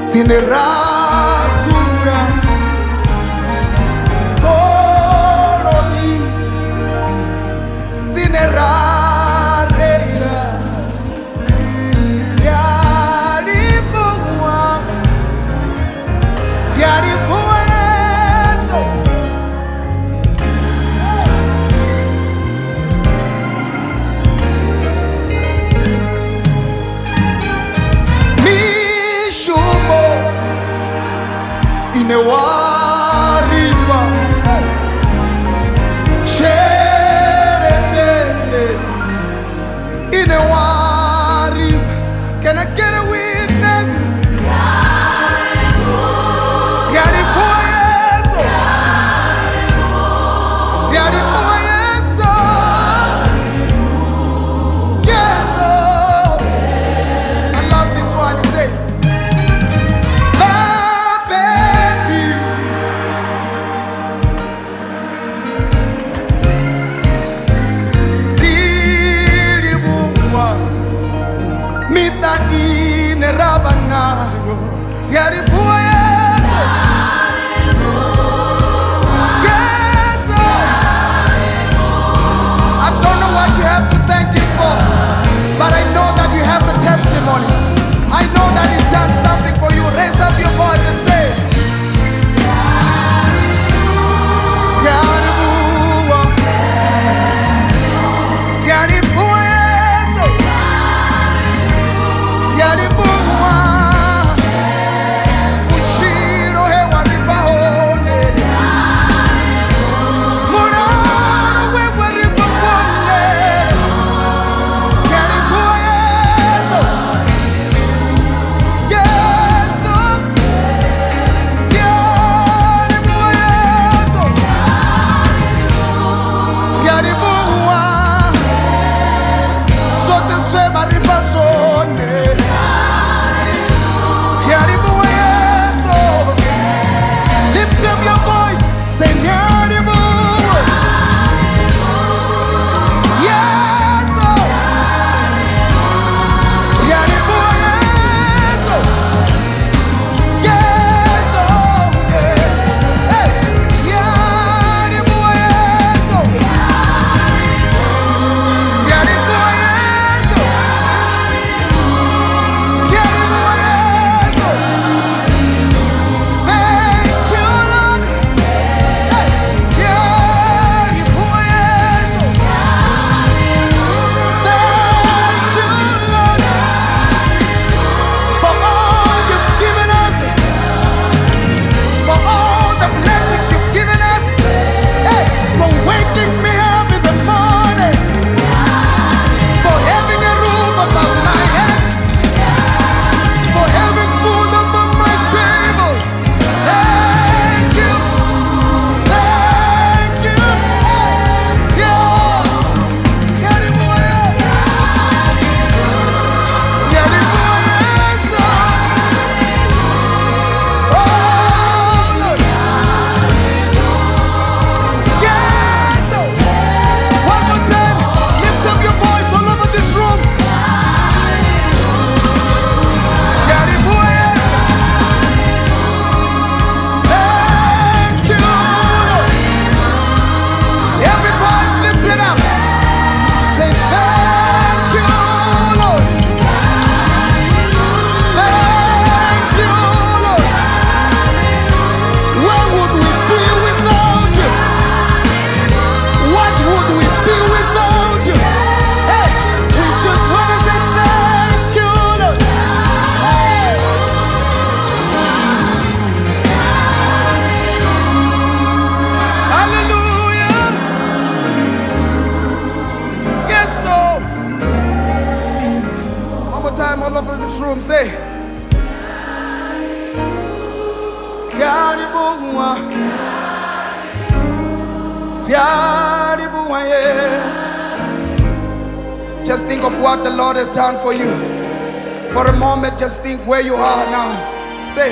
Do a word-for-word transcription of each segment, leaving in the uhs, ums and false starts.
Tineratura Koroni Tinerareira Yaribuwa Yaribuwa Yeso Mishumo Inewariba Sheretende Inewariba. Can I get a witness? Yaribuwa Yeso Yaribuwa Yeso Yeso. I love this one. It says Mita ine rabanayo Yaribuwa Yeso Yeso. I don't know what you have to thank Him for, but I know that you have a testimony. I know that He's done something for you. Raise up your voice and say Yaribuwa Yaribuwa Yeso Yaribuwa Ushiro he waribahone Muraro we waribahone Yaribuwa Yeso Yeso Yaribuwa Yeso Yaribuwa Sote se maribahone Yaribuwa Yeso. Lift up your voice, say Yaribuwa Yeso Yaribuwa Yeso Yeso. Hey, Yaribuwa Yeso Yaribuwa Yeso Yaribuwa Yeso. Thank you, Lord. Hey, Yaribuwa Yeso. Thank you, Lord, for all you've given us, for all the blessings you've given us. Hey, for waking me up in the morning, for having a roof above my head, for having food above my table. Thank you, thank you. Yeah. Yaribuwa Yaribuwa Yeso. Oh Lord. Yeso. One more time, lift up your voice all over this room. Yaribuwa Yeso. Thank you, Lord. Every voice lift it up. Say thank you, Lord. Thank you, Lord. Where would we be without you? What would we be without you? Hey, we just want to say thank you, Lord. Hey. Hallelujah. Yes, so. One more time, all over this room, say Yaribuwa Yaribuwa Yeso. Just think of what the Lord has done for you. For a moment, just think where you are now. Say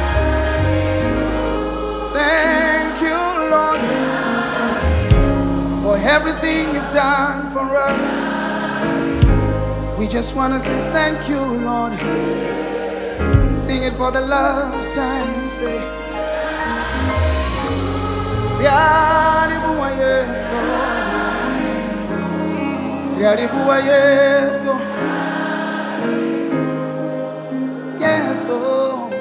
thank you, Lord, for everything you've done for us. We just want to say thank you, Lord. sing it for the last time. Say, Yaribuwa Yeso, Yaribuwa Yeso, Yeso.